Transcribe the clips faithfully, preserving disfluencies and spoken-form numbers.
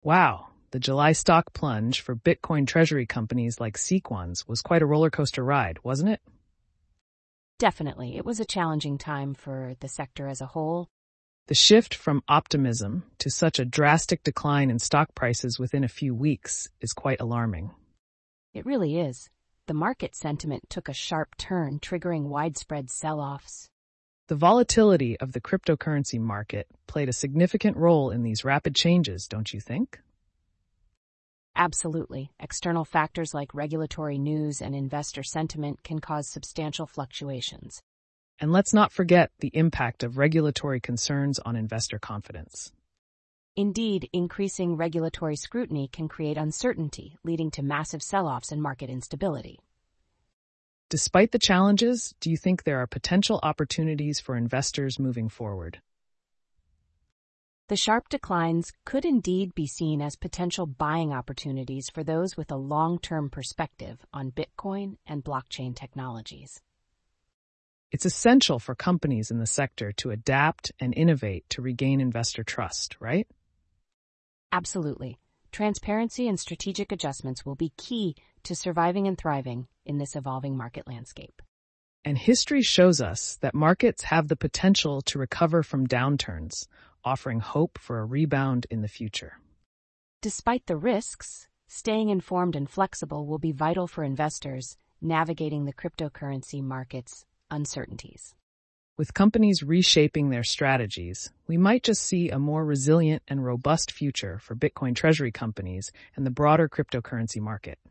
Wow, the July stock plunge for Bitcoin treasury companies like Sequans was quite a roller coaster ride, wasn't it? Definitely, it was a challenging time for the sector as a whole. The shift from optimism to such a drastic decline in stock prices within a few weeks is quite alarming. It really is. The market sentiment took a sharp turn, triggering widespread sell-offs. The volatility of the cryptocurrency market played a significant role in these rapid changes, don't you think? Absolutely. External factors like regulatory news and investor sentiment can cause substantial fluctuations. And let's not forget the impact of regulatory concerns on investor confidence. Indeed, increasing regulatory scrutiny can create uncertainty, leading to massive sell-offs and market instability. Despite the challenges, do you think there are potential opportunities for investors moving forward? The sharp declines could indeed be seen as potential buying opportunities for those with a long-term perspective on Bitcoin and blockchain technologies. It's essential for companies in the sector to adapt and innovate to regain investor trust, right? Absolutely. Transparency and strategic adjustments will be key to surviving and thriving in this evolving market landscape. And history shows us that markets have the potential to recover from downturns, offering hope for a rebound in the future. Despite the risks, staying informed and flexible will be vital for investors navigating the cryptocurrency market's uncertainties. With companies reshaping their strategies, we might just see a more resilient and robust future for Bitcoin treasury companies and the broader cryptocurrency market.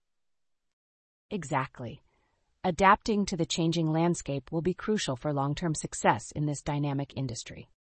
Exactly. Adapting to the changing landscape will be crucial for long-term success in this dynamic industry.